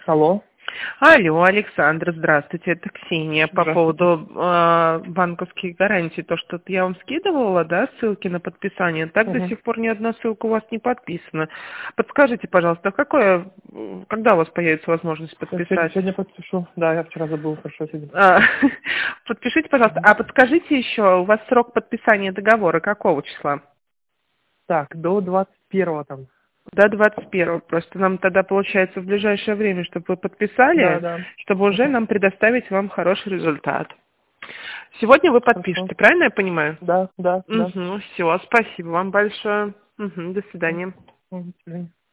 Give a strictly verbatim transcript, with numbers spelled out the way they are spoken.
Алло. Алло, Александр, здравствуйте, это Ксения по Здравствуйте. поводу э, банковских гарантий. То, что я вам скидывала, да, ссылки на подписание, так Угу. до сих пор ни одна ссылка у вас не подписана. Подскажите, пожалуйста, какое, когда у вас появится возможность подписать? Сегодня, сегодня подпишу. Да, я вчера забыл, хорошо сегодня. А, Подпишите, пожалуйста. А подскажите еще, у вас срок подписания договора какого числа? Так, до двадцать первого там. До двадцать первого. Просто нам тогда получается в ближайшее время, чтобы вы подписали, Да, да. чтобы уже Угу. нам предоставить вам хороший результат. Сегодня вы подпишете, Хорошо. правильно я понимаю? Да, да, да. Угу, все, спасибо вам большое. Угу, до свидания. Угу.